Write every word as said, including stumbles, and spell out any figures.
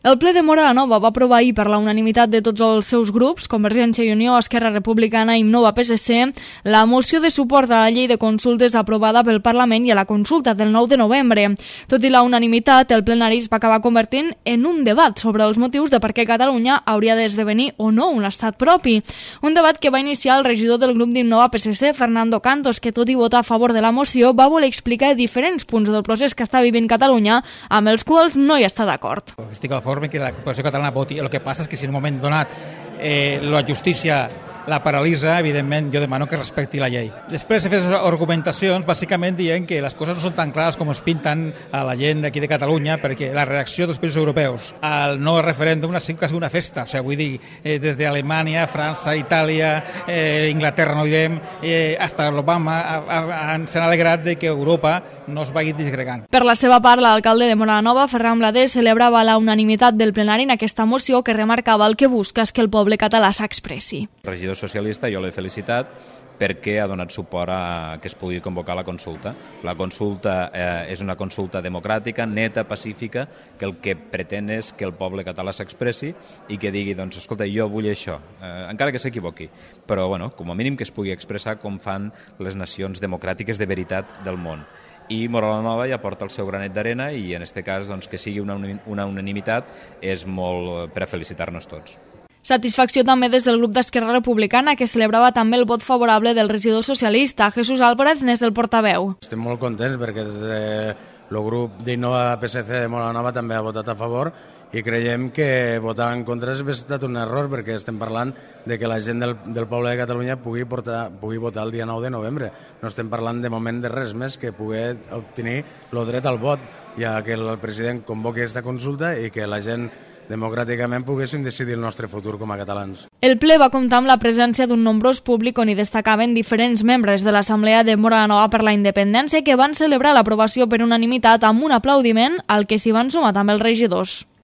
El ple de Móra la Nova va aprovar ahir per la unanimitat de tots els seus grups, Convergència i Unió, Esquerra Republicana i Nova P S C, la moció de suport a la llei de consultes aprovada pel Parlament i a la consulta del nou de novembre. Tot i la unanimitat, el plenari es va acabar convertint en un debat sobre els motius de per què Catalunya hauria d'esdevenir o no un estat propi. Un debat que va iniciar el regidor del grup d'Innova P S C, Fernando Cantos, que tot i votar a favor de la moció, va voler explicar diferents punts del procés que està vivint Catalunya, amb els quals no hi està d'acord. Estic a favor que la població catalana voti. El que passa és que si en un moment donat eh, la justícia la paralitza, evidentment jo demano que respecti la llei. Després he fet argumentacions bàsicament dient que les coses no són tan clares com es pinten a la gent d'aquí de Catalunya, perquè la reacció dels països europeus al no referèndum ha sigut quasi una festa. O sigui, vull dir, eh, des d'Alemanya, França, Itàlia, eh, Inglaterra, no direm, eh, hasta l'Obama s'han alegrat de que Europa no es vagi disgregant. Per la seva part, l'alcalde de Móra la Nova, Ferran Blader, celebrava la unanimitat del plenari en aquesta moció que remarcava el que busca és que el poble català s'expressi. Regidor socialista, jo l'he felicitat perquè ha donat suport a que es pugui convocar la consulta. La consulta eh, és una consulta democràtica, neta, pacífica, que el que pretén és que el poble català s'expressi i que digui, doncs, escolta, jo vull això, eh, encara que s'equivoqui, però, bueno, com a mínim que es pugui expressar com fan les nacions democràtiques de veritat del món. I Móra la Nova ja porta el seu granet d'arena i, en aquest cas, doncs, que sigui una, una unanimitat és molt per a felicitar-nos tots. Satisfacció també des del grup d'Esquerra Republicana, que celebrava també el vot favorable del regidor socialista. Jesús Álvarez n'és el portaveu. Estem molt contents perquè des del grup d'Innova P S C de Móra la Nova també ha votat a favor i creiem que votar en contra ha estat un error perquè estem parlant de que la gent del, del poble de Catalunya pugui, portar, pugui votar el dia nou de novembre. No estem parlant de moment de res més que poder obtenir el dret al vot, ja que el president convoqui aquesta consulta i que la gent democràticament poguéssim decidir el nostre futur com a catalans. El ple va comptar amb la presència d'un nombrós públic on hi destacaven diferents membres de l'Assemblea de Móra la Nova per la Independència que van celebrar l'aprovació per unanimitat amb un aplaudiment al que s'hi van sumar també els regidors.